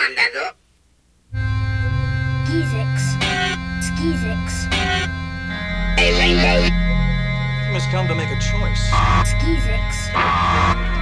mandado? Skizix. Skizix. A rainbow. You must come to make a choice. Skizix.